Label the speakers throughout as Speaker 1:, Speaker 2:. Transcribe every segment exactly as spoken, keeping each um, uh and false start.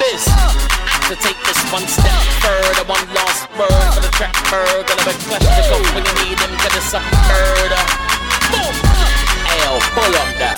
Speaker 1: biz. To take this one step further, one lost word for the track bird. Gonna be clutch to go when you need him, cause it's a murder. Boom! Ayo, pull up that.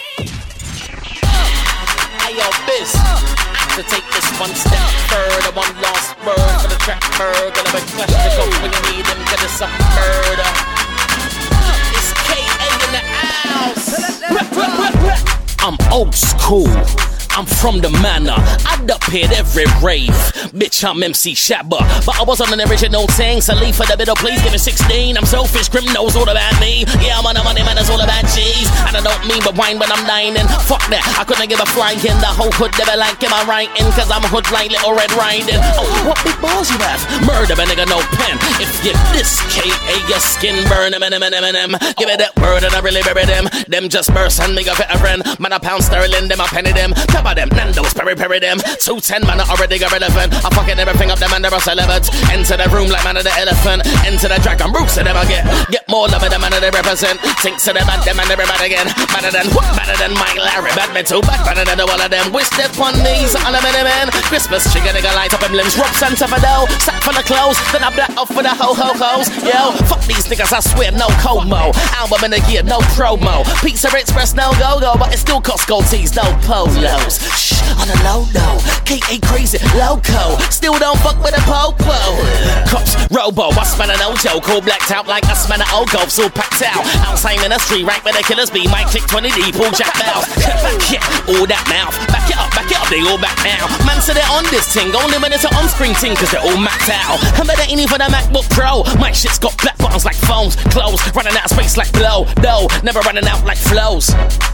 Speaker 1: Ayo, biz. To take this one step further, one lost word for the track bird. Gonna be clutch to go when you need him, cause it's a murder. It's K A in the house. I'm old school. I'm from the manor, I'd up hit every rave. Bitch, I'm M C Shabba, but I wasn't an original thing. So leave for the middle, please give me sixteen. I'm selfish, Grim knows all about me. Yeah, I'm on the money, man, it's all about cheese. And I don't mean but wine when I'm dining. Fuck that, I couldn't give a flying. The whole hood never like am I writing, cause I'm hood like Little Red Riding. Oh, what big balls you have? Murder, a nigga, no pen. If you this K A, your skin burn em, em, em, em, em. Give me that word and I really bury them. Them just burst and nigga fit a friend. Man, a pound sterling, them a penny them. Them, Nando's, Perry Perry them. two ten man are already irrelevant. I'm fucking everything up them and they're relevant. Enter the room like man of the elephant. Enter the dragon, roots of them I get. Get more love of them and they represent. Thinks of them and them and everybody again. Better than what? Better than Mike Larry. Bad men too bad, better than all of them. Wish step on these on the many men. Christmas chicken nigga light up them limbs. Rob Santa for dough. Sack for the clothes. Then I black off for the ho ho ho's. Yo, fuck these niggas, I swear, no Como. Album in the gear, no promo. Pizza Express, no go go. But it still costs gold tees, no polos. Shh, on a low no, K A crazy, loco. Still don't fuck with a popo. Cops, robo, I smell an ojo. Cool blacked out like I smell an old golf. So packed out, outside in the street, right where the killers be. Might click twenty D, pull jack mouth. Yeah, all that mouth. Back it up, back it up, they all back now. Man said they're on this thing, only when it's an on-screen thing, cause they're all mapped out. And better ain't even a MacBook Pro. My shit's got black buttons like phones, clothes, running out of space like blow. No, never running out like flows.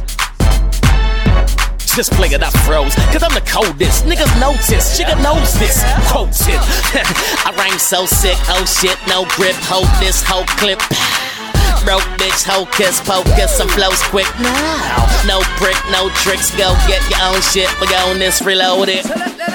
Speaker 1: Just play it, I froze, cause I'm the coldest. Niggas notice, chicken knows this. Quoted. I rhyme so sick, oh shit, no grip. Hold this whole clip. Broke bitch, hocus pocus, some flows quick now. No brick, no tricks, go get your own shit. We gon' this reloaded.